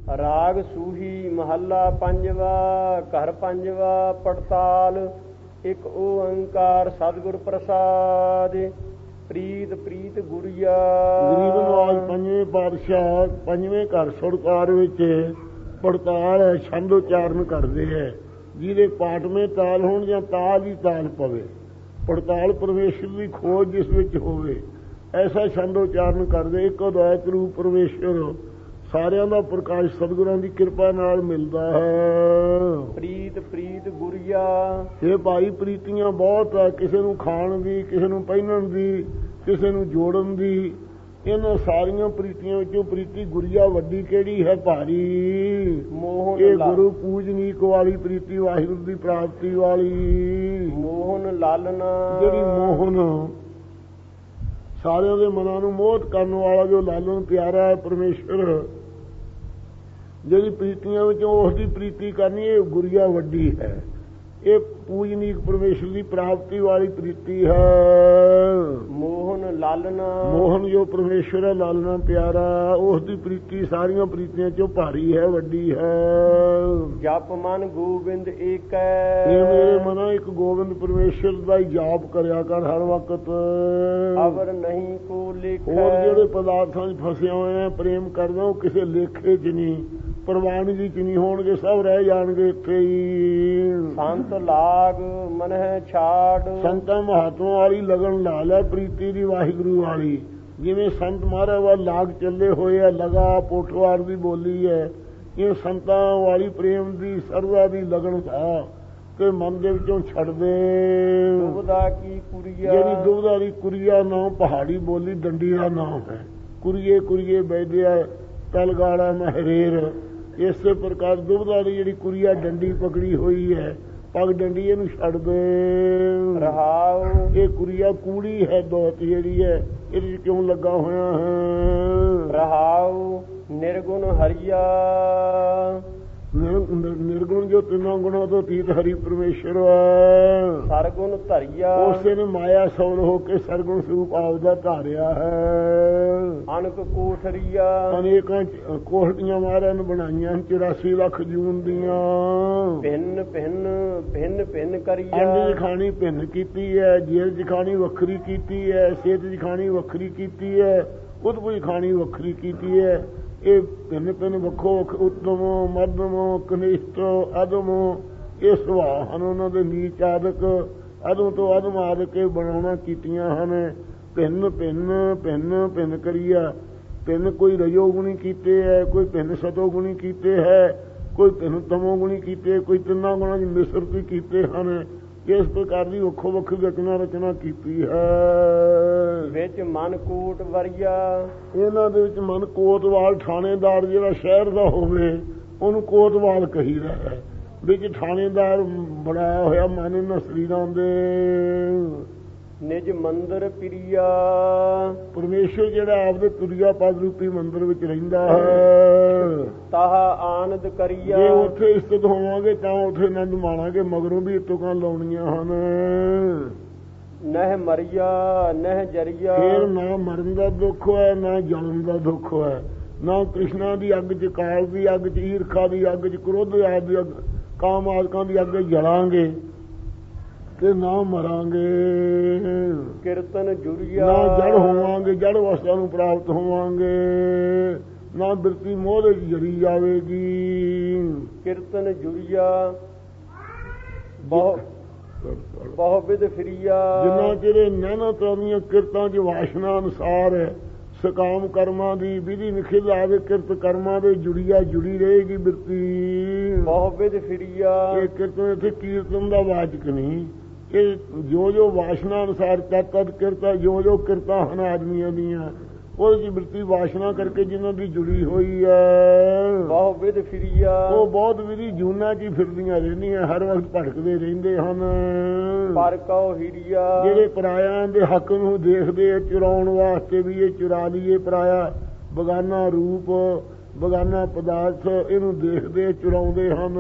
ਰਾਗ ਸੂਹੀ ਮਹੱਲਾ ਪੰਜਵਾ। ਘਰ ਪੰਜਵਾ। ਪੜਤਾਲ। ਇੱਕ ਓੰਕਾਰ ਸਤਿਗੁਰ ਪ੍ਰਸਾਦ। ਪ੍ਰੀਤ ਪ੍ਰੀਤ ਗੁਰੀਆ। ਗਰੀਬ ਨਵਾਜ ਪੰਜਵੇਂ ਪਾਤਸ਼ਾਹ ਪੰਜਵੇਂ ਘਰ ਸੁਰਕਾਰ ਵਿੱਚ ਪੜਤਾਲ ਹੈ, ਛੰਦ ਉਚਾਰਨ ਕਰਦੇ ਹੈ। ਜਿਹਦੇ ਪਾਟਵੇਂ ਤਾਲ ਹੋਣ ਜਾਂ ਤਾਲ ਹੀ ਤਾਲ ਪਵੇ, ਪੜਤਾਲ ਪਰਮੇਸ਼ਰ ਦੀ ਖੋਜ ਜਿਸ ਵਿੱਚ ਹੋਵੇ, ਐਸਾ ਛੰਦ ਉਚਾਰਨ ਕਰਦੇ। ਇੱਕ ਅਦਵੈਤ ਰੂਪ ਪਰਮੇਸ਼ਰ ਸਾਰਿਆਂ ਦਾ ਪ੍ਰਕਾਸ਼ ਸਤਿਗੁਰਾਂ ਦੀ ਕਿਰਪਾ ਨਾਲ ਮਿਲਦਾ ਹੈ। ਪ੍ਰੀਤ ਪ੍ਰੀਤ ਗੁਰੀਆ। ਇਹ ਭਾਈ ਪ੍ਰੀਤੀਆਂ ਬਹੁਤ ਹੈ, ਕਿਸੇ ਨੂੰ ਖਾਣ ਦੀ, ਕਿਸੇ ਨੂੰ ਪਹਿਨਣ ਦੀ, ਕਿਸੇ ਨੂੰ ਜੋੜਨ ਦੀ। ਇਹਨਾਂ ਸਾਰੀਆਂ ਪ੍ਰੀਤੀਆਂ ਵਿੱਚੋਂ ਪ੍ਰੀਤੀ ਗੁਰੀਆ ਵੱਡੀ ਕਿਹੜੀ ਹੈ? ਭਾਰੀ। ਇਹ ਗੁਰੂ ਪੂਜਨੀਕ ਵਾਲੀ ਪ੍ਰੀਤੀ, ਵਾਹਿਗੁਰੂ ਦੀ ਪ੍ਰਾਪਤੀ ਵਾਲੀ। ਮੋਹਨ ਲਾਲਨਾ। ਜਿਹੜੀ ਮੋਹਨ ਸਾਰਿਆਂ ਦੇ ਮਨਾਂ ਨੂੰ ਮੋਹਿਤ ਕਰਨ ਵਾਲਾ ਜੋ ਲਾਲਨ ਪਿਆਰਾ ਹੈ ਪਰਮੇਸ਼ਰ, ਜਿਹੜੀ ਪ੍ਰੀਤੀਆਂ ਵਿੱਚੋਂ ਉਸ ਦੀ ਪ੍ਰੀਤੀ ਕਰਨੀ, ਇਹ ਗੁਰੀਆ ਵੱਡੀ ਹੈ। ਇਹ ਪੂਜਨੀਕ ਪਰਮੇਸ਼ਰ ਦੀ ਪ੍ਰਾਪਤੀ ਵਾਲੀ ਪ੍ਰੀਤੀ ਹੈ। ਮੋਹਨ ਲਾਲਨਾ। ਮੋਹਨ ਜੋ ਪਰਮੇਸ਼ਰ ਹੈ, ਲਾਲਨਾ ਪਿਆਰਾ, ਉਸ ਦੀ ਪ੍ਰੀਤੀ ਸਾਰੀਆਂ ਪ੍ਰੀਤੀਆਂ ਚੋਂ ਭਾਰੀ ਹੈ, ਵੱਡੀ ਹੈ। ਜਪ ਮਨ ਗੋਬਿੰਦ ਏਕ ਹੈ। ਇਹ ਮੇਰੇ ਮਨਾ ਇੱਕ ਗੋਬਿੰਦ ਪਰਮੇਸ਼ਰ ਦਾ ਹੀ ਜਾਪ ਕਰਿਆ ਕਰ ਹਰ ਵਕਤ। ਅਵਰ ਨਹੀਂ ਕੋ ਲੇਖ। ਹੋਰ ਜਿਹੜੇ ਪਦਾਰਥਾਂ 'ਚ ਫਸੇ ਹੋਏ ਆ ਪ੍ਰੇਮ ਕਰਦਾ, ਉਹ ਕਿਸੇ ਲੇਖੇ 'ਚ ਨਹੀਂ, ਪ੍ਰਵਾਨਗੀ 'ਚ ਨਹੀਂ ਹੋਣਗੇ, ਸਭ ਰਹਿ ਜਾਣਗੇ ਇੱਥੇ ਹੀ। ਸੰਤ ਲਾਗ ਮਨ ਹੈ ਛਾੜ। ਸੰਤਾਂ ਮਹਾਤਮਾ ਵਾਲੀ ਲਗਨ ਲਾ ਲੈ ਪ੍ਰੀਤੀ ਦੀ, ਵਾਹਿਗੁਰੂ ਵਾਲੀ। ਜਿਵੇਂ ਸੰਤ ਮਹਾਰਾਜ ਵੱਲ ਲਾਗ ਚੱਲੇ ਹੋਏ ਆ, ਲਗਾ ਪੋਠਵਾਰ ਦੀ ਬੋਲੀ ਹੈ। ਇਹ ਸੰਤਾਂ ਵਾਲੀ ਪ੍ਰੇਮ ਦੀ ਸਰਵਾ ਦੀ ਲਗਨ ਹੈ ਤੇ ਮਨ ਦੇ ਵਿੱਚੋਂ ਛੱਡ ਦੇ। ਦੁਬਦਾ ਕੀ ਕੁਰੀਆ। ਜਿਹੜੀ ਦੁਬਦਾ ਦੀ ਕੁਰੀਆ ਨਾਮ ਪਹਾੜੀ ਬੋਲੀ ਡੰਡੀ ਦਾ ਨਾਮ ਹੈ। ਕੁਰੀਏ ਕੁਰੀਏ ਬੈਦਿਆ ਤਲਗਾੜਾ ਮਹਰੇਰ। ਇਸੇ ਪ੍ਰਕਾਰ ਦੁਬਦਾ ਦੀ ਜਿਹੜੀ ਕੁਰੀਆ ਡੰਡੀ ਪਕੜੀ ਹੋਈ ਹੈ, ਪੱਗ ਡੰਡੀ, ਇਹਨੂੰ ਛੱਡ ਦੇ। ਰਹਾਉ। ਇਹ ਕੁਰੀਆ ਕੂੜੀ ਹੈ, ਦੋਤ ਜਿਹੜੀ ਹੈ, ਇਹਦੇ ਕਿਉਂ ਲੱਗਾ ਹੋਇਆ ਹੈ? ਰਹਾਉ। ਨਿਰਗੁਣ ਹਰੀਆ। ਨਿਰਗੁਣ ਜੋ ਤਿੰਨਾਂ ਗੁਣਾਂ ਤੋਂ ਅਤੀਤ ਹਰੀ ਪਰਮੇਸ਼ਰ ਹੈ। ਸਰਗੁਣ ਧਰਿਆ। ਉਸੇ ਨੇ ਮਾਇਆ ਸੌਲ ਹੋ ਕੇ ਸਰਗੁਣ ਸਰੂਪ ਆਪਦਾ ਧਾਰਿਆ ਹੈ। ਅਨਕ ਕੋਠਰੀਆ। ਅਨੇਕਾਂ ਕੋਠੜੀਆਂ ਮਹਾਰਾਜ ਨੇ ਬਣਾਈਆਂ 84 ਲੱਖ ਜੂਨ ਦੀਆਂ। ਭਿੰਨ ਭਿੰਨ ਭਿੰਨ ਭਿੰਨ ਕਰੀਆ। ਅੰਡ ਦੀ ਖਾਣੀ ਭਿੰਨ ਕੀਤੀ ਹੈ, ਜੇਲ੍ਹ ਦੀ ਖਾਣੀ ਵੱਖਰੀ ਕੀਤੀ ਹੈ, ਸਿਹਤ ਦੀ ਖਾਣੀ ਵੱਖਰੀ ਕੀਤੀ ਹੈ, ਉਦਭੁਜ ਖਾਣੀ ਵੱਖਰੀ ਕੀਤੀ ਹੈ। ਇਹ ਭਿੰਨ ਭਿੰਨ ਵੱਖੋ ਉੱਤਮ ਮੱਧਮ ਕਨਿਸ਼ਟ ਅਦਮ, ਇਹ ਸੁਭਾਅ ਹਨ ਉਹਨਾਂ ਦੇ। ਨੀਚ ਆਦਿਕ, ਅਦਮ ਤੋਂ ਅਦਮ ਆਦਿਕ ਇਹ ਬਣਾਉਣਾ ਕੀਤੀਆਂ ਹਨ। ਭਿੰਨ ਭਿੰਨ ਭਿੰਨ ਭਿੰਨ ਕਰੀਆ। ਭਿੰਨ ਕੋਈ ਰਜੋ ਗੁਣੀ ਕੀਤੇ ਹੈ, ਕੋਈ ਭਿੰਨ ਸਤੋ ਗੁਣੀ ਕੀਤੇ ਹੈ, ਕੋਈ ਭਿੰਨ ਤਮੋ ਗੁਣੀ ਕੀਤੇ, ਕੋਈ ਤਿੰਨਾਂ ਗੁਣਾਂ ਦੀ ਮਿਸ਼ਰਤੀ ਕੀਤੇ ਹਨ। ਇਸ ਪ੍ਰਕਾਰ ਦੀ ਵੱਖੋ ਵੱਖਰੀ ਰਚਨਾ ਕੀਤੀ ਹੈ। ਵਿੱਚ ਮਨ ਕੋਟ ਵਰੀਆ। ਇਹਨਾਂ ਦੇ ਵਿੱਚ ਮਨ ਕੋਤਵਾਲ ਥਾਣੇਦਾਰ ਜਿਹੜਾ ਸ਼ਹਿਰ ਦਾ ਹੋਵੇ ਉਹਨੂੰ ਕੋਤਵਾਲ ਕਹੀਦਾ ਹੈ। ਵਿੱਚ ਥਾਣੇਦਾਰ ਬਣਾਇਆ ਹੋਇਆ ਮਨ ਇਹਨਾਂ ਸਰੀਰਾਂ ਦੇ। ਨਿਜ ਮੰਦਰ ਪ੍ਰਿਆ। ਪਰਮੇਸ਼ਰ ਜਿਹੜਾ ਆਪਦੇ ਤੁਰਿਆ ਪਦ ਰੂਪੀ ਮੰਦਰ ਵਿੱਚ ਰਹਿੰਦਾ ਹੈ। ਤਾਹ ਆਨੰਦ ਕਰੀਆ। ਜੇ ਉੱਥੇ ਇਸਤਤ ਹੋਵਾਂਗੇ ਤਾਂ ਉੱਥੇ ਆਨੰਦ ਮਾਣਾਂਗੇ, ਮਗਰੋਂ ਵੀ ਤੁਕਾਂ ਲਾਉਣੀਆਂ ਹਨ। ਨਹਿ ਮਰੀਆ ਨਹਿ ਜਰੀਆ। ਫੇਰ ਨਾ ਮਰਨ ਦਾ ਦੁੱਖ ਹੈ, ਨਾ ਜਨਮ ਦਾ ਦੁੱਖ ਹੈ, ਨਾ ਕ੍ਰਿਸ਼ਨਾ ਦੀ ਅੱਗ 'ਚ, ਕਾਲ ਦੀ ਅੱਗ 'ਚ, ਈਰਖਾ ਦੀ ਅੱਗ 'ਚ, ਕ੍ਰੋਧ ਆਦਿ ਦੀ ਅੱਗ, ਕਾਮ ਆਦਿਕਾਂ ਦੀ ਅੱਗ ਜਲਾਂਗੇ ਤੇ ਨਾ ਮਰਾਂਗੇ। ਕੀਰਤਨ ਜੁਰੀਆ। ਨਾ ਜੜ ਹੋਵਾਂਗੇ, ਜੜ ਅਵਸਥਾ ਨੂੰ ਪ੍ਰਾਪਤ ਹੋਵਾਂਗੇ, ਨਾ ਬਿਰਤੀ ਮੋਹ ਦੇ ਜੜੀ ਜਾਵੇਗੀ। ਕੀਰਤਨ ਜੁਰੀਆ। ਬਹੁ ਵਿਦ ਫਿਰੀਆ। ਜਿੰਨਾ ਚਿਰ ਨਾਨਾ ਤਰ੍ਹਾਂ ਦੀਆਂ ਕਿਰਤਾਂ 'ਚ ਵਾਸ਼ਨਾ ਅਨੁਸਾਰ ਸਕਾਮ ਕਰਮਾਂ ਦੀ ਵਿਧੀ ਨਿਖਿਲ ਆਵੇ, ਕਿਰਤ ਕਰਮਾਂ ਦੇ ਜੁੜੀਆ ਜੁੜੀ ਰਹੇਗੀ ਬਿਰਤੀ। ਬਹੁ ਵਿਦ ਫਿਰੀਆ। ਇਹ ਕੀਰਤਨ ਇੱਥੇ ਕੀਰਤਨ ਦਾ ਵਾਚਕ ਨਹੀਂ, ਇਹ ਜੋ ਜੋ ਵਾਸ਼ਨਾ ਅਨੁਸਾਰ ਤਦ ਕਿਰਤਾ, ਜੋ ਜੋ ਕਿਰਤਾਂ ਹਨ ਆਦਮੀਆਂ ਦੀਆਂ, ਉਹਦੀ ਬਿਰਤੀ ਵਾਸ਼ਨਾ ਕਰਕੇ ਜਿਨ੍ਹਾਂ ਦੀ ਜੁੜੀ ਹੋਈ ਹੈ। ਬਹੁ ਵਿਦ ਫਿਰੀਆ। ਉਹ ਬਹੁਤ ਵਿਧੀ ਜੂਨਾਂ 'ਚ ਹੀ ਫਿਰਦੀਆਂ ਰਹਿੰਦੀਆਂ, ਹਰ ਵਕਤ ਭਟਕਦੇ ਰਹਿੰਦੇ ਹਨ। ਪਰ ਕਉ ਹੀਰੀਆ। ਜਿਹੜੇ ਪਰਾਇਆਂ ਦੇ ਹੱਕ ਨੂੰ ਦੇਖਦੇ ਆ ਚੁਰਾਉਣ ਵਾਸਤੇ ਵੀ ਇਹ ਚੁਰਾ ਲਈਏ, ਪਰਾਇਆ ਬਗਾਨਾ ਰੂਪ ਬਗਾਨਾ ਪਦਾਰਥ ਇਹਨੂੰ ਦੇਖਦੇ ਚੁਰਾਉਂਦੇ ਹਨ।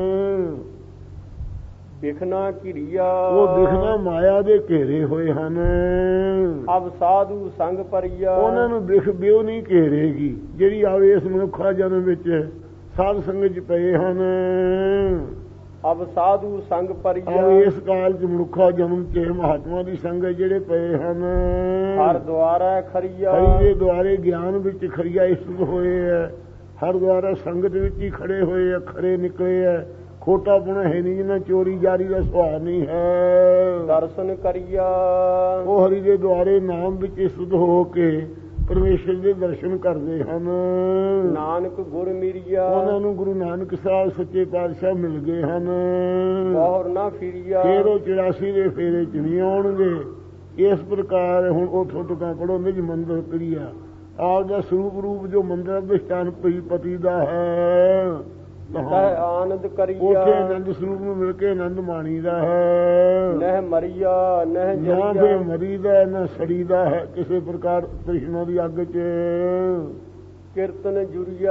ਦਿਖਣਾ ਘਿਰਿਆ। ਉਹ ਦਿਖਣਾ ਮਾਇਆ ਦੇ ਘੇਰੇ ਹੋਏ ਹਨ। ਅਬ ਸਾਧੂ ਸੰਗ ਪਰਿਆ। ਉਹਨਾਂ ਨੂੰ ਦਿਖ ਬਿਓ ਨਹੀਂ ਘੇਰੇਗੀ ਜਿਹੜੀ ਆਵੇ ਇਸ ਮਨੁੱਖਾ ਜਨਮ ਵਿੱਚ, ਸਾਧ ਸੰਗਤ ਚ ਪਏ ਹਨ। ਅਬ ਸਾਧੂ ਸੰਗ ਪਰਿਆ ਇਸ ਕਾਲ ਚ ਮਨੁੱਖਾ ਜਨਮ ਤੇ ਮਹਾਤਮਾ ਦੀ ਸੰਗਤ ਜਿਹੜੇ ਪਏ ਹਨ। ਹਰ ਦੁਆਰਾ ਖਰੀਆ ਹਰੀ ਦੇ ਦੁਆਰੇ ਗਿਆਨ ਵਿੱਚ ਖਰੀਆ ਇਸਤ ਹੋਏ ਹੈ। ਹਰ ਦੁਆਰਾ ਸੰਗਤ ਵਿੱਚ ਹੀ ਖੜੇ ਹੋਏ ਹੈ, ਖਰੇ ਨਿਕਲੇ ਹੈ। ਖੋਟਾ ਪੁਣਾ ਹੈ ਨਹੀਂ, ਜਿਹਨਾਂ ਚੋਰੀ ਜਾਰੀ ਦਾ ਸੁਭਾਅ ਨਹੀਂ ਹੈ। ਦਰਸ਼ਨ ਕਰੀਆ ਉਹ ਹਰੀ ਦੇ ਦੁਆਰੇ ਨਾਮ ਵਿੱਚ ਇਸਤ ਹੋ ਕੇ ਪਰਮੇਸ਼ਰ ਦੇ ਦਰਸ਼ਨ ਕਰਦੇ ਹਨ। ਨਾਨਕ ਗੁਰ ਮਿਰਿਆ ਉਹਨਾਂ ਨੂੰ ਗੁਰੂ ਨਾਨਕ ਸਾਹਿਬ ਸੱਚੇ ਪਾਤਸ਼ਾਹ ਮਿਲ ਗਏ ਹਨ। ਬਹੁਰ ਨਾ ਫਿਰਿਆ ਫੇਰ ਉਹ 84 ਦੇ ਫੇਰੇ ਚ ਨਹੀਂ ਆਉਣਗੇ। ਇਸ ਪ੍ਰਕਾਰ ਹੁਣ ਉਥੋਂ ਟੁਕਾਂ ਪੜੋ ਨਿਜ ਮੰਦਰ ਕਰੀਆ ਆਪ ਦਾ ਸਰੂਪ ਰੂਪ ਜੋ ਮੰਦਰ ਅਧਿਸ਼ਠਾਨ ਪਤੀ ਦਾ ਹੈ। ਆਨੰਦ ਕਰੀਆ ਉੱਥੇ ਆਨੰਦ ਸਰੂਪ ਨੂੰ ਮਿਲ ਕੇ ਆਨੰਦ ਮਾਣੀ ਦਾ ਹੈ। ਨਹਿ ਮਰੀਆ ਨਹਿ ਨਾ ਫੇ ਮਰੀ ਦਾ ਨਾ ਸੜੀ ਦਾ ਹੈ ਕਿਸੇ ਪ੍ਰਕਾਰ ਕ੍ਰਿਸ਼ਨ ਦੀ ਅੱਗ ਚ। ਕੀਰਤਨ ਜੁਰੀਆ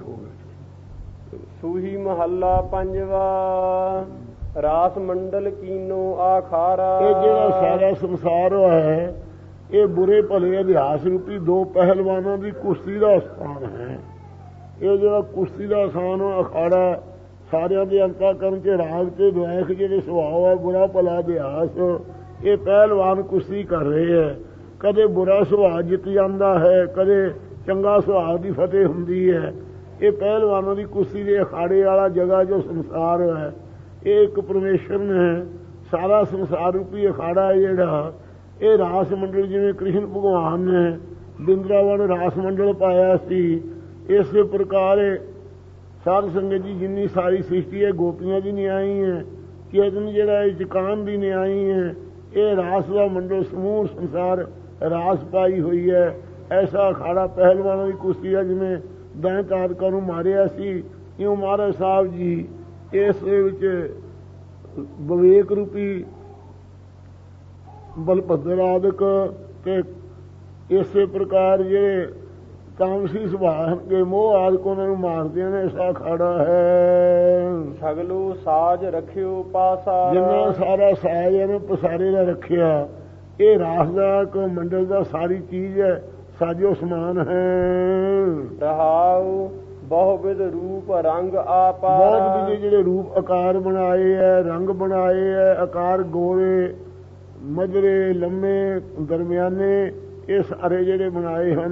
ਸੂਹੀ ਮਹੱਲਾ ਪੰਜਵਾ ਰਾਸ ਮੰਡਲ ਕੀਨੋ ਆਖਾਰਾ। ਇਹ ਜਿਹੜਾ ਸਾਰਾ ਸੰਸਾਰ ਹੈ ਇਹ ਬੁਰੇ ਭਲੇ ਇਤਿਹਾਸ ਰੂਪੀ ਦੋ ਪਹਿਲਵਾਨਾਂ ਦੀ ਕੁਸ਼ਤੀ ਦਾ ਸਥਾਨ ਹੈ। ਇਹ ਜਿਹੜਾ ਕੁਸ਼ਤੀ ਦਾ ਸਥਾਨ ਅਖਾੜਾ ਸਾਰਿਆਂ ਦੇ ਅੰਤःਕਰਨ ਚ ਰਾਗ ਤੇ ਦੁਆਇਕ ਜਿਹੜੇ ਸੁਭਾਅ ਹੈ ਬੁਰਾ ਭਲਾ ਇਤਿਹਾਸ ਇਹ ਪਹਿਲਵਾਨ ਕੁਸ਼ਤੀ ਕਰ ਰਹੇ ਹੈ। ਕਦੇ ਬੁਰਾ ਸੁਭਾਅ ਜਿੱਤ ਜਾਂਦਾ ਹੈ, ਕਦੇ ਚੰਗਾ ਸੁਭਾਅ ਦੀ ਫਤਿਹ ਹੁੰਦੀ ਹੈ। ਇਹ ਪਹਿਲਵਾਨਾਂ ਦੀ ਕੁਸ਼ਤੀ ਦੇ ਅਖਾੜੇ ਵਾਲਾ ਜਗ੍ਹਾ ਜੋ ਸੰਸਾਰ ਹੈ ਇਹ ਇੱਕ ਪਰਮੇਸ਼ਰ ਨੇ ਸਾਰਾ ਸੰਸਾਰ ਰੂਪੀ ਅਖਾੜਾ ਜਿਹੜਾ ਇਹ ਰਾਸ ਮੰਡਲ ਜਿਵੇਂ ਕ੍ਰਿਸ਼ਨ ਭਗਵਾਨ ਨੇ ਬਿੰਦਰਾਵਨ ਰਾਸ ਮੰਡਲ ਪਾਇਆ ਸੀ ਇਸੇ ਪ੍ਰਕਾਰ ਸਾਧ ਸੰਗਤ ਜੀ ਜਿੰਨੀ ਸਾਰੀ ਸ੍ਰਿਸ਼ਟੀ ਹੈ ਗੋਪੀਆਂ ਦੀ ਨਿਆਈ ਹੈ। ਚੇਤਨ ਜਿਹੜਾ ਇਹ ਜਕਾਨ ਦੀ ਨਿਆਈ ਹੈ। ਇਹ ਰਾਸ ਦਾ ਮੰਡਲ ਸਮੂਹ ਸੰਸਾਰ ਰਾਸ ਪਾਈ ਹੋਈ ਹੈ। ਐਸਾ ਅਖਾੜਾ ਪਹਿਲਵਾਨਾਂ ਦੀ ਕੁਸ਼ਤੀ ਹੈ। ਜਿਵੇਂ ਦੈਂਤ ਆਦਿਕਾਂ ਨੂੰ ਮਾਰਿਆ ਸੀ ਇਉਂ ਮਹਾਰਾਜ ਸਾਹਿਬ ਜੀ ਇਸ ਵਿੱਚ ਵਿਵੇਕ ਰੂਪੀ ਬਲਭੱਦਰ ਆਦਿਕ ਤੇ ਇਸੇ ਪ੍ਰਕਾਰ ਜਿਹੜੇ ਤਾਮਸੀ ਸੁਭਾਅ ਕੇ ਮੋਹ ਆਦਿਕ ਉਹਨਾਂ ਨੂੰ ਮਾਰਦੇ ਨੇ। ਐਸਾ ਅਖਾੜਾ ਹੈ। ਸਗਲੂ ਸਾਜ ਰੱਖਿਓ ਪਾਸਾ ਜਿੰਨਾ ਸਾਰਾ ਸਾਜ ਇਹਨੇ ਪਸਾਰੇ ਦਾ ਰੱਖਿਆ ਇਹ ਰਾਸ ਦਾ ਇੱਕ ਮੰਡਲ ਦਾ ਸਾਰੀ ਚੀਜ਼ ਹੈ ਸਾਜੋ ਸਮਾਨ ਹੈ। ਰਹਾਉ ਬਹੁ ਵਿਧ ਰੂਪ ਰੰਗ ਆਪਾ ਬਹੁਤ ਵਿਧੇ ਜਿਹੜੇ ਰੂਪ ਆਕਾਰ ਬਣਾਏ ਹੈ, ਰੰਗ ਬਣਾਏ ਹੈ। ਆਕਾਰ ਗੋਲੇ ਮਧਰੇ ਲੰਮੇ ਦਰਮਿਆਨੇ ਇਹ ਸਾਰੇ ਜਿਹੜੇ ਬਣਾਏ ਹਨ।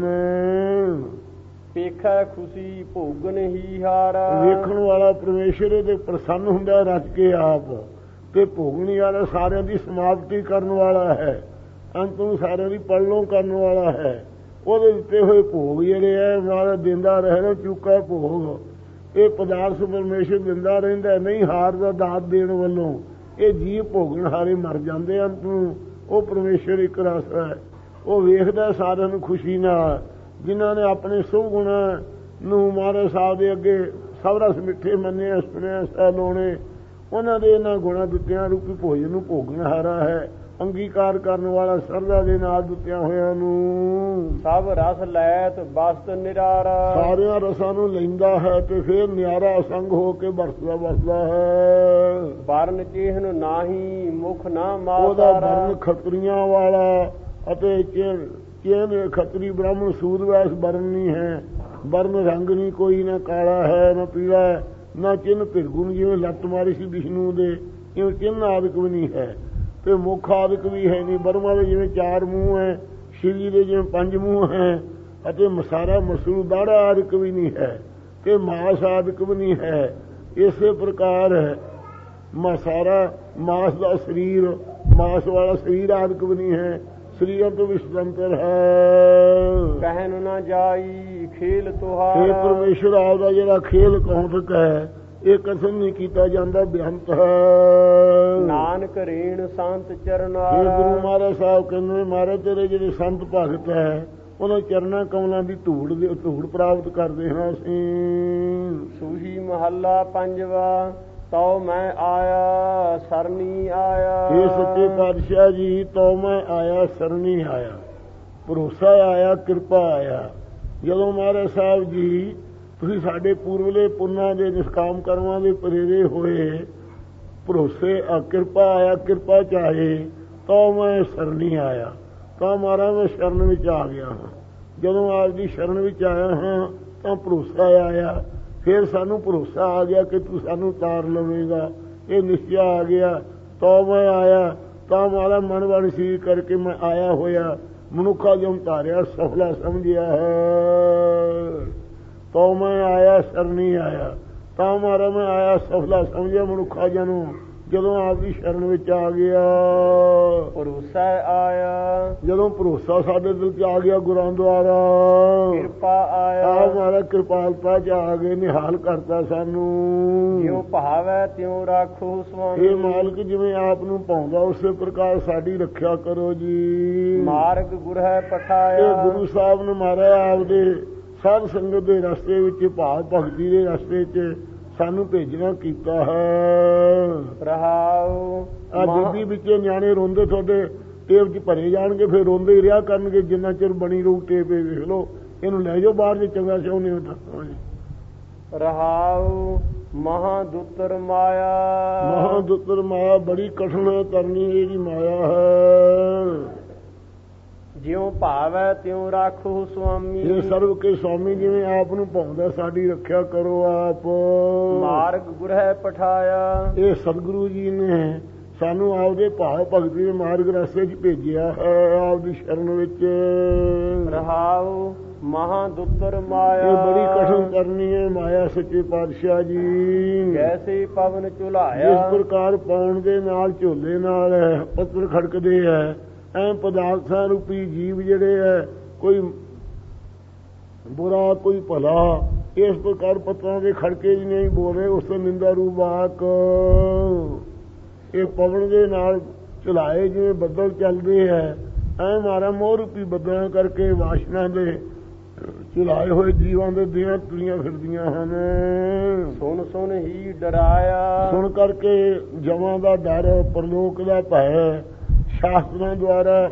ਵੇਖੈ ਖੁਸ਼ੀ ਭੋਗਨ ਹੀ ਹਾਰਾ ਵੇਖਣ ਵਾਲਾ ਪਰਮੇਸ਼ਰ ਦੇ ਪ੍ਰਸੰਨ ਹੁੰਦਾ ਰਚ ਕੇ ਆਪ ਤੇ ਭੋਗਣੀ ਵਾਲਾ ਸਾਰਿਆਂ ਦੀ ਸਮਾਪਤੀ ਕਰਨ ਵਾਲਾ ਹੈ। ਅੰਤ ਨੂੰ ਸਾਰਿਆਂ ਦੀ ਪਲਲੋਂ ਕਰਨ ਵਾਲਾ ਹੈ। ਉਹਦੇ ਦਿੱਤੇ ਹੋਏ ਭੋਗ ਜਿਹੜੇ ਹੈ ਨਾਲ ਦਿੰਦਾ ਰਹਿਣਾ ਚੁੱਕਾ ਭੋਗ ਇਹ ਪਦਾਰਥ ਪਰਮੇਸ਼ਰ ਦਿੰਦਾ ਰਹਿੰਦਾ ਨਹੀਂ ਹਾਰ ਦਾ ਦਾਤ ਦੇਣ ਵੱਲੋਂ। ਇਹ ਜੀਵ ਭੋਗਣ ਹਾਰੇ ਮਰ ਜਾਂਦੇ ਅੰਤ ਨੂੰ। ਉਹ ਪਰਮੇਸ਼ਰ ਇੱਕ ਰਸ ਹੈ। ਉਹ ਵੇਖਦਾ ਸਾਰਿਆਂ ਨੂੰ ਖੁਸ਼ੀ ਨਾਲ ਜਿਨ੍ਹਾਂ ਨੇ ਆਪਣੇ ਸੁਭ ਗੁਣਾਂ ਨੂੰ ਮਹਾਰਾਜ ਸਾਹਿਬ ਦੇ ਅੱਗੇ ਸਭ ਰਸ ਮਿੱਠੇ ਮੰਨੇ ਸੁਣਿਆ ਸਹਿ ਲਾਉਣੇ ਉਹਨਾਂ ਦੇ ਇਹਨਾਂ ਗੁਣਾਂ ਦਿੱਤਿਆਂ ਰੂਪੀ ਭੋਜਨ ਨੂੰ ਭੋਗਣ ਹਾਰਾ ਹੈ। ਅੰਗੀਕਾਰ ਕਰਨ ਵਾਲਾ ਸਰਦਾ ਦੇ ਨਾਲ ਦਿੱਤਿਆਂ ਹੋਇਆਂ ਨੂੰ ਸਭ ਰਸ ਲੈਤ ਬਸਤ ਨਿਰਾਰਾ ਸਾਰਿਆਂ ਰਸਾਂ ਨੂੰ ਲੈਂਦਾ ਹੈ ਤੇ ਫਿਰ ਨਿਆਰਾ ਅਸੰਗ ਹੋ ਕੇ ਵਰਸਦਾ ਹੈ। ਵਰਨ ਚਿਹਨ ਨਾਹੀ ਮੁਖ ਨਾ ਮਾਰਾ ਉਹਦਾ ਵਰਨ ਖਤਰੀਆਂ ਵਾਲਾ ਅਤੇ ਚਿਹਨ ਖਤਰੀ ਬ੍ਰਾਹਮਣ ਸੂਦ ਵੈਸ ਵਰਨ ਨਹੀਂ ਹੈ। ਵਰਨ ਰੰਗ ਨਹੀਂ ਕੋਈ ਨਾ ਕਾਲਾ ਹੈ ਨਾ ਪੀਲਾ ਹੈ ਨਾ ਚਿੰਨ ਭਿਰਗੁਣ ਜਿਵੇਂ ਲੱਤ ਮਾਰੀ ਸੀ ਵਿਸ਼ਨੂੰ ਦੇ ਇਉਂ ਚਿੰਨ ਆਦਿਕ ਵੀ ਨਹੀਂ ਹੈ ਤੇ ਮੁੱਖ ਆਦਿਕ ਵੀ ਹੈ ਨਹੀਂ। ਬਰਮਾ ਦੇ ਜਿਵੇਂ 4 ਮੂੰਹ ਹੈ, ਸ਼ਿਵਜੀ ਦੇ ਜਿਵੇਂ 5 ਮੂੰਹ ਹੈ ਅਤੇ ਮਸਾਰਾ ਮਸਰੂ ਦਾੜਾ ਆਦਿਕ ਵੀ ਨਹੀਂ ਹੈ ਤੇ ਮਾਸ ਆਦਿਕ ਵੀ ਨਹੀਂ ਹੈ। ਇਸੇ ਪ੍ਰਕਾਰ ਮਸਾਰਾ ਮਾਸ ਦਾ ਸਰੀਰ ਮਾਸ ਵਾਲਾ ਸਰੀਰ ਆਦਿਕ ਵੀ ਨਹੀਂ ਹੈ। ਸਰੀਰਾਂ ਤੋਂ ਵੀ ਸੁਤੰਤਰ ਹੈ। ਕਹਿਣ ਨਾ ਜਾਈ ਖੇਲ ਤੁਹਾਰਾ ਇਹ ਪਰਮੇਸ਼ਰ ਆਪ ਦਾ ਜਿਹੜਾ ਖੇਲ ਕੌਂਤਕ ਹੈ ਇਹ ਕਥਨ ਨਹੀਂ ਕੀਤਾ ਜਾਂਦਾ ਬੇਅੰਤ ਹੈ। ਨਾਨਕ ਰੇਣ ਸੰਤ ਚਰਨਾ ਇਹ ਗੁਰੂ ਮਹਾਰਾਜ ਸਾਹਿਬ ਕਹਿੰਦੇ ਮਹਾਰਾਜ ਤੇਰੇ ਜਿਹੜੇ ਸੰਤ ਭਗਤ ਹੈ ਉਹਨਾਂ ਚਰਨਾਂ ਕਮਲਾਂ ਦੀ ਧੂੜ ਪ੍ਰਾਪਤ ਕਰਦੇ ਹਾਂ ਅਸੀਂ। ਸੂਹੀ ਮਹੱਲਾ ਪੰਜਵਾ ਤਉ ਮੈਂ ਆਇਆ ਸਰਨੀ ਆਇਆ ਇਹ ਸੱਚੇ ਪਾਤਸ਼ਾਹ ਜੀ ਤਉ ਮੈਂ ਆਇਆ ਸਰਨੀ ਆਇਆ ਭਰੋਸਾ ਆਇਆ ਕਿਰਪਾ ਆਇਆ। ਜਦੋਂ ਮਹਾਰਾਜ ਸਾਹਿਬ ਜੀ ਤੁਸੀਂ ਸਾਡੇ ਪੂਰਵਲੇ ਪੁੰਨਾਂ ਦੇ ਨਿਸ਼ਕਾਮ ਕਰਮਾਂ ਦੇ ਪ੍ਰੇਰੇ ਹੋਏ ਭਰੋਸੇ ਕਿਰਪਾ ਆਇਆ ਕਿਰਪਾ ਚਾਹੇ ਤਾਂ ਮੈਂ ਸਰਨੀ ਆਇਆ ਤਾਂ ਮਹਾਰਾਜ ਮੈਂ ਸ਼ਰਨ ਵਿੱਚ ਆ ਗਿਆ ਹਾਂ। ਜਦੋਂ ਆਪ ਦੀ ਸ਼ਰਨ ਵਿੱਚ ਆਇਆ ਹਾਂ ਤਾਂ ਭਰੋਸਾ ਆਇਆ ਫਿਰ ਸਾਨੂੰ ਭਰੋਸਾ ਆ ਗਿਆ ਕਿ ਤੂੰ ਸਾਨੂੰ ਤਾਰ ਲਵੇਂਗਾ। ਇਹ ਨਿਸ਼ਚਾ ਆ ਗਿਆ। ਤੋ ਮੈਂ ਆਇਆ ਤਾਂ ਮਾਰਾ ਮਨ ਵਣ ਸੀ ਕਰਕੇ ਮੈਂ ਆਇਆ ਹੋਇਆ ਮਨੁੱਖਾ ਜਮ ਤਾਰਿਆ ਸਫਲਾ ਸਮਝਿਆ ਹੈ। ਤੋ ਮੈਂ ਆਇਆ ਸਰਨੀ ਆਇਆ ਤਾਂ ਮਾਰਾ ਮੈਂ ਆਇਆ ਸਫਲਾ ਸਮਝਿਆ ਮਨੁੱਖਾ ਜਨੂੰ ਜਦੋਂ ਆਪ ਦੀ ਸ਼ਰਨ ਵਿੱਚ ਆ ਗਿਆ। ਭਰੋਸਾ ਆਇਆ ਜਦੋਂ ਭਰੋਸਾ ਸਾਡੇ ਦਿਲ ਚ ਆ ਗਿਆ ਗੁਰਾਂ ਦੁਆਰਾ, ਕਿਰਪਾ ਆਇਆ ਮਾਰਾ ਕਿਰਪਾਲਤਾ ਚ ਆ ਗਏ, ਨਿਹਾਲ ਕਰਤਾ ਸਾਨੂੰ। ਜਿਉ ਭਾਵੈ ਤਿਉ ਰਾਖੋ ਸੁਆਮੀ। ਇਹ ਮਾਲਕ ਜਿਵੇਂ ਆਪ ਨੂੰ ਪਾਉਂਦਾ ਉਸੇ ਪ੍ਰਕਾਰ ਸਾਡੀ ਰੱਖਿਆ ਕਰੋ ਜੀ। ਮਾਰਗ ਗੁਰ ਹੈ ਪਠਾਇਆ। ਇਹ ਗੁਰੂ ਸਾਹਿਬ ਨੇ ਮਾਰਾ ਆਪਦੇ ਸਾਧ ਸੰਗਤ ਦੇ ਰਸਤੇ ਵਿੱਚ, ਭਾਵ ਭਗਤੀ ਦੇ ਰਸਤੇ 'ਚ ਸਾਨੂੰ ਭੇਜਣਾ ਕੀਤਾ ਹੈ। ਰਹਾਉ ਆ ਬੀਬੀ ਵਿੱਚ ਨਿਆਣੇ ਰੋਂਦੇ ਤੁਹਾਡੇ ਟੇਪ 'ਚ ਭਰੇ ਜਾਣਗੇ, ਫਿਰ ਰੋਂਦੇ ਹੀ ਰਿਹਾ ਕਰਨਗੇ ਜਿੰਨਾ ਚਿਰ ਬਣੀ ਰਹੂ ਟੇਪ। ਵੇਖ ਲਓ, ਇਹਨੂੰ ਲੈ ਜਾਓ ਬਾਹਰ ਜੇ ਚੰਗਾ ਸਿਉਨੇ ਰਹਾਉ ਮਹਾਦੁੱਤਰ ਮਾਇਆ। ਮਹਾਦੁੱਤਰ ਮਾਇਆ ਬੜੀ ਕਠਿਨ ਕਰਨੀ ਇਹਦੀ ਮਾਇਆ ਹੈ। ਜਿਉ ਭਾਵੈ ਤਿਉ ਰਾਖੋ ਸੁਆਮੀ। ਇਹ ਸਰਵ ਕੇ ਸੁਆਮੀ ਜਿਵੇਂ ਆਪ ਨੂੰ ਭਾਉਂਦਾ ਸਾਡੀ ਰੱਖਿਆ ਕਰੋ ਆਪ। ਮਾਰਗ ਗੁਰ ਹੈ ਪਠਾਇਆ। ਇਹ ਸਤਿਗੁਰੂ ਜੀ ਨੇ ਸਾਨੂੰ ਆਪਦੇ ਭਾਵ ਭਗਤੀ ਦੇ ਮਾਰਗ ਰਸਤੇ 'ਚ ਭੇਜਿਆ ਹੈ ਆਪਦੀ ਸ਼ਰਨ ਵਿੱਚ। ਰਹਾਉ ਮਹਾਦੁੱਤਰ ਮਾਇਆ। ਇਹ ਬੜੀ ਕਠਿਨ ਕਰਨੀ ਹੈ ਮਾਇਆ ਸੱਚੇ ਪਾਤਸ਼ਾਹ ਜੀ। ਜੈਸੇ ਪਵਨ ਝੁਲਾਇਆ। ਇਸ ਪ੍ਰਕਾਰ ਪਾਉਣ ਦੇ ਨਾਲ ਝੋਲੇ ਨਾਲ ਪੱਤਰ ਖੜਕਦੇ ਹੈ। ਐ ਪਦਾਰਥਾਂ ਰੂਪੀ ਜੀਵ ਜਿਹੜੇ ਹੈ, ਕੋਈ ਬੁਰਾ ਕੋਈ ਭਲਾ, ਇਸ ਪ੍ਰਕਾਰ ਪੱਤਰਾਂ ਦੇ ਖੜਕੇ ਜੀ ਨਹੀਂ ਬੋਲ ਰਹੇ। ਉਸ ਤੋਂ ਨਿੰਦਾ ਰੂਪ ਵਾਕ ਇਹ ਪਵਨ ਦੇ ਨਾਲ ਝੁਲਾਏ ਜਿਵੇਂ ਬੱਦਲ ਚੱਲਦੇ ਹੈ, ਐ ਮਾਰਾ ਮੋਹ ਰੂਪੀ ਬੱਦਲਾਂ ਕਰਕੇ ਵਾਸ਼ਨਾ ਦੇ ਝੁਲਾਏ ਹੋਏ ਜੀਵਾਂ ਦੇ ਦੀਆਂ ਤੁਰੀਆਂ ਫਿਰਦੀਆਂ ਹਨ। ਸੁਣ ਸੁਣ ਹੀ ਡਰਾਇਆ। ਸੁਣ ਕਰਕੇ ਜਮਾਂ ਦਾ ਡਰ, ਪਰਲੋਕ ਦਾ ਭੈ, ਸ਼ਾਸਤਰਾਂ ਦੁਆਰਾ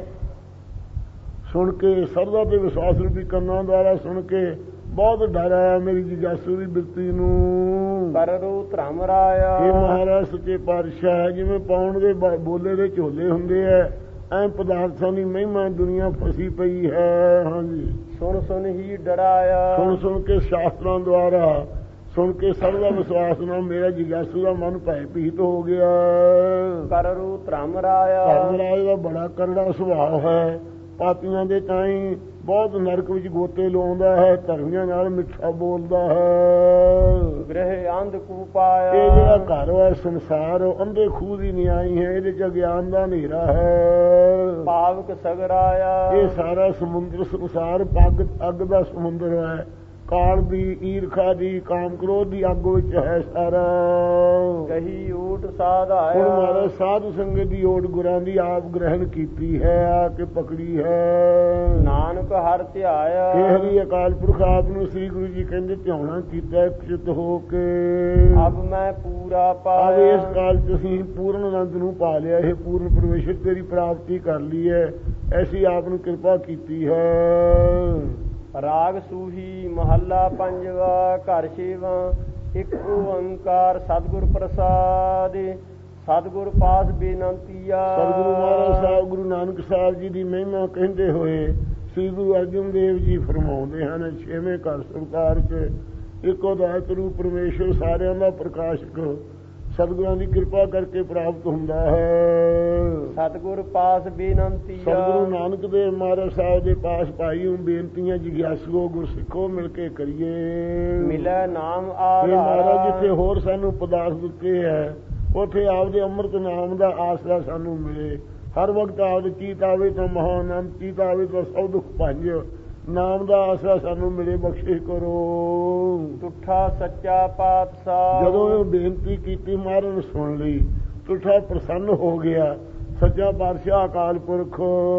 ਸੁਣ ਕੇ, ਸਰਦਾ ਤੇ ਵਿਸ਼ਵਾਸ ਰੂਪੀ ਕੰਨਾਂ ਦੁਆਰਾ ਸੁਣ ਕੇ ਬਹੁਤ ਡਰ ਆਇਆ ਮੇਰੀ ਜਿਗਿਆਸੂ ਦੀ ਬਿਰਤੀ ਨੂੰ। ਕਰੋ ਧਰਮ ਰਾਇਆ। ਇਹ ਮਹਾਰਾਜ ਸੱਚੇ ਪਾਤਸ਼ਾਹ ਜਿਵੇਂ ਪਾਉਣ ਦੇ ਬੋਲੇ ਦੇ ਝੋਲੇ ਹੁੰਦੇ ਐ, ਐ ਪਦਾਰਥਾਂ ਦੀ ਮਹਿਮਾ ਦੁਨੀਆ ਫਸੀ ਪਈ ਹੈ। ਹਾਂਜੀ, ਸੁਣ ਸੁਣ ਹੀ ਡਰਾਇਆ। ਸੁਣ ਸੁਣ ਕੇ ਸ਼ਾਸਤਰਾਂ ਦੁਆਰਾ ਸੁਣ ਕੇ ਸਰਦਾ ਵਿਸ਼ਵਾਸ ਨਾਲ ਮੇਰਾ ਜਿਗਿਆਸੂ ਦਾ ਮਨ ਭੈ ਭੀਤ ਹੋ ਗਿਆ। ਕਰੋ ਧਰਮ ਰਾਇਆ। ਧਰਮ ਰਾਜ ਦਾ ਬੜਾ ਕਰੜਾ ਸੁਭਾਅ ਹੈ। ਪਾਪੀਆਂ ਦੇ ਤਾਈਂ ਬਹੁਤ ਨਰਕ ਵਿੱਚ ਗੋਤੇ ਲਾਉਂਦਾ ਹੈ, ਧਰਮੀਆਂ ਨਾਲ ਮਿੱਠਾ ਬੋਲਦਾ ਹੈ। ਗ੍ਰਹਿ ਅੰਧ ਕੂ ਪਾਇਆ। ਇਹ ਜਿਹੜਾ ਘਰ ਹੈ ਸੰਸਾਰ, ਅੰਧੇ ਖੂਹ ਦੀ ਨਿਆਈ ਹੈ, ਇਹਦੇ ਚ ਗਿਆਨ ਦਾ ਹਨੇਰਾ ਹੈ। ਪਾਵਕ ਸਗਰਾਇਆ। ਇਹ ਸਾਰਾ ਸਮੁੰਦਰ ਸੰਸਾਰ ਅੱਗ ਦਾ ਸਮੁੰਦਰ ਹੈ। ਕਾਲ ਦੀ, ਈਰਖਾ ਦੀ, ਕਾਮ ਕ੍ਰੋਧ ਦੀ ਅੱਗ ਵਿੱਚ ਹੈ ਸਾਰਾ। ਕਹੀ ਊਟ ਸਾਧਾਇਆ। ਹੁਣ ਮਹਾਰਾਜ ਸਾਧ ਸੰਗਤ ਦੀ ਓਟ ਗੁਰਾਂ ਦੀ ਆਪ ਗ੍ਰਹਿਣ ਕੀਤੀ ਹੈ, ਆ ਕੇ ਪਕੜੀ ਹੈ। ਨਾਨਕ ਹਰ ਧਿਆਇਆ। ਇਹ ਹਰੀ ਅਕਾਲ ਪੁਰਖ ਆਪ ਨੂੰ ਸ੍ਰੀ ਗੁਰੂ ਜੀ ਕਹਿੰਦੇ ਧਿਆਉਣਾ ਕੀਤਾ ਚਿਤ ਹੋ ਕੇ। ਅਬ ਮੈਂ ਪੂਰਾ ਪਾਇਆ। ਅਬ ਇਸ ਕਾਲ ਤੁਸੀਂ ਪੂਰਨ ਆਨੰਦ ਨੂੰ ਪਾ ਲਿਆ। ਇਹ ਪੂਰਨ ਪਰਮੇਸ਼ਰ ਤੇਰੀ ਪ੍ਰਾਪਤੀ ਕਰ ਲਈ ਹੈ, ਐਸੀ ਆਪ ਨੂੰ ਕਿਰਪਾ ਕੀਤੀ ਹੈ। ਰਾਗ ਸੂਹੀ ਮਹੱਲਾ ਪੰਜਵਾ। ਘਰ ਛੇਵਾਂ। ਇੱਕ ਓੰਕਾਰ ਸਤਿਗੁਰ ਪ੍ਰਸਾਦਿ। ਸਤਿਗੁਰ ਪਾਸ ਬੇਨੰਤੀਆ। ਸਤਿਗੁਰੂ ਮਹਾਰਾਜ ਸਾਹਿਬ ਗੁਰੂ ਨਾਨਕ ਸਾਹਿਬ ਜੀ ਦੀ ਮਹਿਮਾ ਕਹਿੰਦੇ ਹੋਏ ਸ੍ਰੀ ਗੁਰੂ ਅਰਜਨ ਦੇਵ ਜੀ ਫਰਮਾਉਂਦੇ ਹਨ, ਛੇਵੇਂ ਘਰ ਸੰਸਾਰ 'ਚ ਇੱਕੋ ਦਾਤ ਰੂਪ ਪਰਮੇਸ਼ਰ ਸਾਰਿਆਂ ਦਾ ਪ੍ਰਕਾਸ਼ਕ ਸਤਿਗੁਰਾਂ ਦੀ ਕਿਰਪਾ ਕਰਕੇ ਪ੍ਰਾਪਤ ਹੁੰਦਾ ਹੈ। ਸਤਿਗੁਰ ਪਾਸ ਬੇਨੰਤੀਆ। ਸਤਿਗੁਰੂ ਨਾਨਕ ਦੇਵ ਮਹਾਰਾਜ ਸਾਹਿਬ ਦੇ ਪਾਸ ਪਾਈ ਹੁਣ ਬੇਨਤੀਆਂ ਜਿਗਿਆਸੂਓ ਗੁਰਸਿੱਖੋ ਮਿਲ ਕੇ ਕਰੀਏ। ਮਿਲੈ ਨਾਮ ਆਧਾਰ। ਮਹਾਰਾਜ ਜਿੱਥੇ ਹੋਰ ਸਾਨੂੰ ਪਦਾਰਥ ਦਿੱਤੇ ਹੈ, ਉੱਥੇ ਆਪਦੇ ਅੰਮ੍ਰਿਤ ਨਾਮ ਦਾ ਆਸਰਾ ਸਾਨੂੰ ਮਿਲੇ। ਹਰ ਵਕਤ ਆਪਦੇ ਚੀਤ ਆਵੇ ਤਾਂ ਮਹਾਨਾਮ, ਚੀਤ ਆਵੇ ਤਾਂ ਸਭ ਦੁੱਖ ਭੰਜ। ਨਾਮ ਦਾ ਆਸਰਾ ਸਾਨੂੰ ਮਿਲੇ, ਬਖਸ਼ਿਸ਼ ਕਰੋ। ਤੁਠਾ ਸੱਚਾ ਪਾਤਸ਼ਾਹ। ਜਦੋਂ ਇਹ ਬੇਨਤੀ ਕੀਤੀ ਮਹਾਰਾਜ ਨੇ ਸੁਣ ਲਈ, ਤੁਠਾ ਪ੍ਰਸੰਨ ਹੋ ਗਿਆ। ਸੱਚਾ ਪਾਤਸ਼ਾਹ ਅਕਾਲ ਪੁਰਖ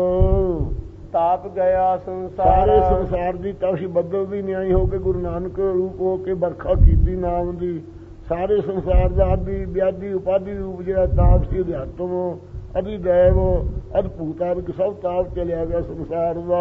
ਤਾਪ ਗਿਆ ਸੰਸਾਰ। ਸਾਰੇ ਸੰਸਾਰ ਦੀ ਤਪਸ਼ ਬੱਦਲ ਦੀ ਨਿਆਈ ਹੋ ਕੇ ਗੁਰੂ ਨਾਨਕ ਰੂਪ ਹੋ ਕੇ ਵਰਖਾ ਕੀਤੀ ਨਾਮ ਦੀ। ਸਾਰੇ ਸੰਸਾਰ ਦਾ ਆਦਿ ਵਿਆਦੀ ਉਪਾਧੀ ਰੂਪ ਜਿਹੜਾ ਤਾਪ ਸੀ, ਅਧਿਆਤਮ ਅਧਿਦੈਵ ਅਦਭੂਤਾਰਕ ਸਭ ਤਾਪ ਚਲਿਆ ਗਿਆ ਸੰਸਾਰ ਦਾ।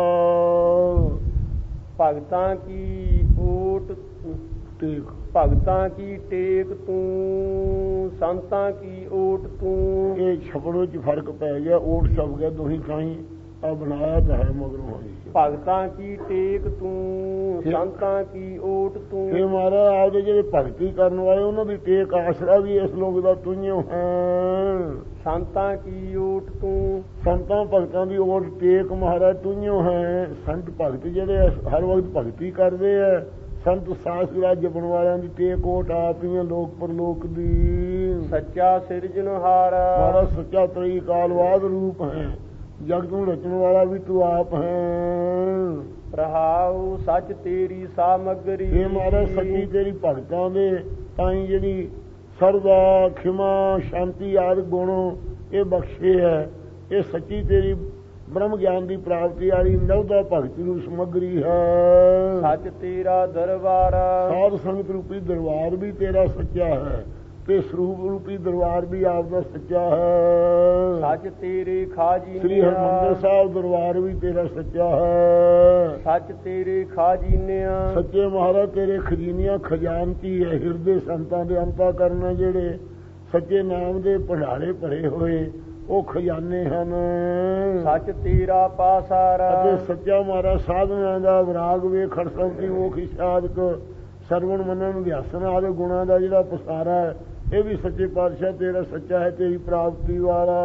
ਭਗਤਾਂ ਕੀ ਓਟ ਟੇਕ। ਭਗਤਾਂ ਕੀ ਟੇਕ ਤੂੰ, ਸੰਤਾਂ ਕੀ ਓਟ ਤੂੰ। ਇਹ ਛਪੜੋ ਚ ਫਰਕ ਪੈ ਗਿਆ, ਓਟ ਛਪ ਗਿਆ ਦੋਹੀ ਥਾਈਂ। ਆ ਬਣਾਇਆ ਤਾਂ ਹੈ ਮਗਰੋਂ ਹੋਈ। ਭਗਤਾਂ ਕੀ ਟੇਕ ਤੂੰ, ਸੰਤਾਂ ਕੀ ਓਟ ਤੂੰ। ਇਹ ਮਹਾਰਾਜ ਆਪਦੇ ਜਿਹੜੇ ਭਗਤੀ ਕਰਨ ਵਾਲੇ ਉਹਨਾਂ ਦੀ ਟੇਕ ਆਸਰਾ ਵੀ ਇਸ ਲੋਕ ਦਾ ਤੁਈਓ ਹੈ। ਸੰਤਾਂ ਕੀ ਓਟ ਤੂੰ, ਸੰਤਾਂ ਭਗਤਾਂ ਦੀ ਓਟ ਟੇਕ ਮਹਾਰਾਜ ਤੁਈਓ ਹੈ। ਸੰਤ ਭਗਤ ਜਿਹੜੇ ਹਰ ਵਕਤ ਭਗਤੀ ਕਰਦੇ ਆ, ਸੰਤ ਸਾਸ ਵਿਰਾਜ ਜਪਣ ਵਾਲਿਆਂ ਦੀ ਟੇਕ ਓਟ ਆਪ ਹੀ ਲੋਕ ਪਰਲੋਕ ਦੀ। ਸੱਚਾ ਸਿਰਜਣਹਾਰ, ਮਹਾਰਾਜ ਸੱਚਾ ਤਰੀ ਕਾਲਵਾਦ ਰੂਪ ਹੈ, ਜਗਤ ਨੂੰ ਰਚਣ ਵਾਲਾ ਵੀ ਤੂੰ ਆਪ ਹੈ। ਰਹਾਉ ਸੱਚ ਤੇਰੀ ਸਾਮਗਰੀ। ਇਹ ਮਹਾਰਾਜ ਸੱਚੀ ਤੇਰੀ ਭਗਤਾਂ ਦੇ ਤਾਈ ਜਿਹੜੀ ਸਰਦਾ ਖਿਮਾ ਸ਼ਾਂਤੀ ਆਦਿ ਗੁਣ ਇਹ ਬਖਸ਼ੇ ਹੈ। ਇਹ ਸੱਚੀ ਤੇਰੀ ਬ੍ਰਹਮ ਗਿਆਨ ਦੀ ਪ੍ਰਾਪਤੀ ਵਾਲੀ ਨਵਦਾ ਭਗਤੀ ਨੂੰ ਸਮਗਰੀ ਹੈ। ਸੱਚ ਤੇਰਾ ਦਰਬਾਰ, ਸਾਧ ਸੰਗਤ ਰੂਪੀ ਦਰਬਾਰ ਵੀ ਤੇਰਾ ਸੱਚਾ ਹੈ ਤੇ ਸਰੂਪ ਰੂਪੀ ਦਰਬਾਰ ਵੀ ਆਪ ਦਾ ਸੱਚਾ ਹੈ। ਸੱਚ ਤੇਰੇ ਖਾਜੀਨੇ, ਸ੍ਰੀ ਹਰਿਮੰਦਰ ਸਾਹਿਬ ਦਰਬਾਰ ਵੀ ਤੇਰਾ ਸੱਚਾ ਹੈ। ਸੱਚ ਤੇਰੇ ਖਾਜੀਨਿਆ, ਸੱਚੇ ਮਹਾਰਾਜ ਤੇਰੇ ਖਜ਼ਾਨੀਆਂ ਖਜ਼ਾਨਤੀ ਹੈ। ਹਿਰਦੇ ਸੰਤਾਂ ਦੇ ਅੰਤਾ ਕਰਨਾ ਜਿਹੜੇ ਸੱਚੇ ਨਾਮ ਦੇ ਭੰਡਾਰੇ ਭਰੇ ਹੋਏ ਉਹ ਖਜ਼ਾਨੇ ਹਨ। ਸੱਚ ਤੇਰਾ ਪਾਸਾਰਾ, ਅਤੇ ਸੱਚਾ ਮਹਾਰਾਜ ਸਾਧਨਾ ਦਾ ਵਿਰਾਗ ਵੇ ਖੜਸੰਤੀ ਮੋਖ ਇਸ਼ਾਦਕ ਸਰਵਣ ਮੰਨਣ ਅਧਿਆਸਨ ਆਦਿ ਗੁਣਾਂ ਦਾ ਜਿਹੜਾ ਪਸਾਰਾ ਹੈ ਇਹ ਵੀ ਸੱਚੇ ਪਾਤਸ਼ਾਹ ਤੇਰਾ ਸੱਚਾ ਹੈ। ਤੇਰੀ ਪ੍ਰਾਪਤੀ ਵਾਲਾ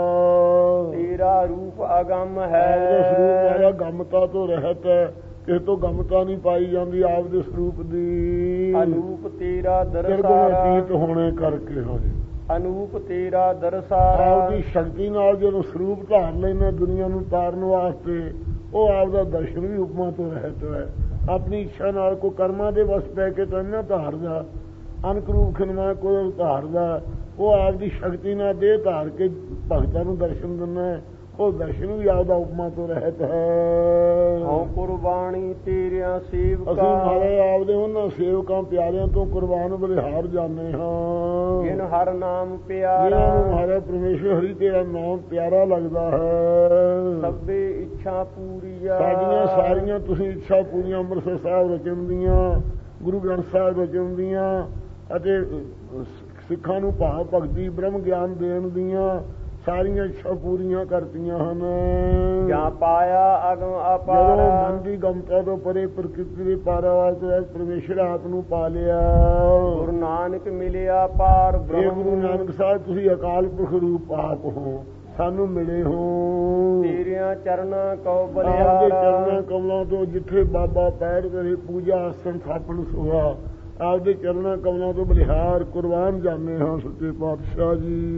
ਤੇਰਾ ਰੂਪ ਅਗੰਮ ਹੈ। ਸਰੂਪ ਵਾਲਾ ਗਮਤਾ ਤੋਂ ਰਹਿਤ ਹੈ, ਕਿਸੇ ਤੋਂ ਗਮਤਾ ਨਹੀਂ ਪਾਈ ਜਾਂਦੀ ਆਪਦੇ ਸਰੂਪ ਦੀ। ਅਨੂਪ ਤੇਰਾ ਦਰਸਾਰਾ, ਅਤੀਤ ਹੋਣੇ ਕਰਕੇ ਹੋਏ ਅਨੂਪ ਤੇਰਾ ਦਰਸਾਰਾ। ਆਪਦੀ ਸ਼ਕਤੀ ਨਾਲ ਜਦੋਂ ਸਰੂਪ ਧਾਰ ਲੈਣਾ ਦੁਨੀਆ ਨੂੰ ਤਾਰਨ ਵਾਸਤੇ ਉਹ ਆਪਦਾ ਦਰਸ਼ਨ ਵੀ ਉਪਮਾ ਤੋਂ ਰਹਿਤ ਹੈ। ਆਪਣੀ ਇੱਛਾ ਨਾਲ ਕੋਈ ਕਰਮਾਂ ਦੇ ਵਸ ਪੈ ਕੇ ਤਾਂ ਨਾ ਧਾਰਦਾ, ਅਨਕਰੂਪ ਖਿਨਮਾ ਕੋਈ ਧਾਰਦਾ, ਉਹ ਆਪਦੀ ਸ਼ਕਤੀ ਨਾਲ ਦੇਹ ਧਾਰ ਕੇ ਭਗਤਾਂ ਨੂੰ ਦਰਸ਼ਨ ਦਿੰਦਾ। ਉਹ ਦਰਸ਼ਨ ਵੀ ਆਪਦਾ ਉਪਮਾ ਤੋਂ ਰਹਿਤ ਹੈ। ਹਉ ਕੁਰਬਾਨੀ ਤੇਰਿਆਂ ਸੇਵਕਾਂ, ਅਸੀਂ ਮਹਾਰਾਜ ਆਪਦੇ ਉਹਨਾਂ ਸੇਵਕਾਂ ਪਿਆਰਿਆਂ ਤੋਂ ਕੁਰਬਾਨ ਬਲਿਹਾਰ ਜਾਂਦੇ ਹਾਂ ਜਿਨ ਹਰ ਨਾਮ ਪਿਆਰਾ। ਜਿਹਨਾਂ ਨੂੰ ਮਹਾਰਾਜ ਪਰਮੇਸ਼ਰ ਹਰੀ ਤੇਰਾ ਨਾਮ ਪਿਆਰਾ ਲੱਗਦਾ ਹੈ। ਸਭੇ ਇੱਛਾ ਪੂਰੀਆ, ਸਾਡੀਆਂ ਸਾਰੀਆਂ ਤੁਸੀਂ ਇੱਛਾ ਪੂਰੀਆਂ ਅੰਮ੍ਰਿਤਸਰ ਸਾਹਿਬ ਰਚਣ ਦੀਆਂ, ਗੁਰੂ ਗ੍ਰੰਥ ਸਾਹਿਬ ਰਚਣ ਦੀਆਂ ਅਤੇ ਸਿੱਖਾਂ ਨੂੰ ਭਾਵ ਭਗਤੀ ਬ੍ਰਹਮ ਗਿਆਨ ਦੇਣ ਦੀਆਂ ਸਾਰੀਆਂ ਇੱਛਾ ਪੂਰੀਆਂ ਕਰਤੀਆਂ ਹਨ। ਜਾਂ ਪਾਇਆ ਅਗਮ ਅਪਾਰ, ਜਦੋਂ ਮਨ ਦੀ ਗਮਤਾ ਤੋਂ ਪਰੇ ਪ੍ਰਕਿਰਤੀ ਦੇ ਪਾਰਾਵਾਰ ਤੋਂ ਪਰਮੇਸ਼ਰ ਆਪ ਨੂੰ ਪਾ ਲਿਆ। ਗੁਰੂ ਨਾਨਕ ਮਿਲਿਆ ਪਾਰ ਇਹ ਬ੍ਰਹਮ। ਗੁਰੂ ਨਾਨਕ ਸਾਹਿਬ ਤੁਸੀਂ ਅਕਾਲ ਪੁਰਖ ਰੂਪ ਆਪ ਹੋ, ਸਾਨੂੰ ਮਿਲੇ ਹੋ। ਤੇਰਿਆਂ ਚਰਨਾਂ ਕਉ ਆਪਦੇ ਬਲਿਹਾਰ, ਚਰਨਾਂ ਕਮਲਾਂ ਤੋਂ ਜਿੱਥੇ ਬਾਬਾ ਪੈਰ ਕਰੇ ਪੂਜਾ ਆਸਣ ਥਾਪਣ ਸੁਹਾ, ਆਪਦੇ ਚਰਨਾਂ ਕਮਲਾਂ ਤੋਂ ਬਲਿਹਾਰ ਕੁਰਬਾਨ ਜਾਂਦੇ ਹਾਂ ਸੱਚੇ ਪਾਤਸ਼ਾਹ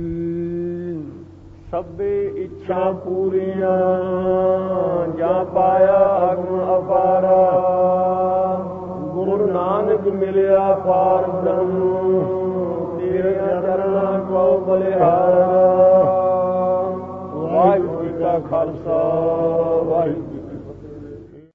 ਜੀ। ਸਭੇ ਇੱਛਾ ਪੂਰੀਆਂ, ਜਾਂ ਪਾਇਆ ਅਗਮ ਅਪਾਰਾ। ਗੁਰੂ ਨਾਨਕ ਮਿਲਿਆ ਪਾਰ ਬ੍ਰਹਮ, ਤੇਰਿਆਂ ਚਰਨਾਂ ਕਉ ਬਲਿਹਾਰ। ਵਾਹਿਗੁਰੂ ਜੀ ਕਾ ਖਾਲਸਾ, ਵਾਹਿਗੁਰੂ ਜੀ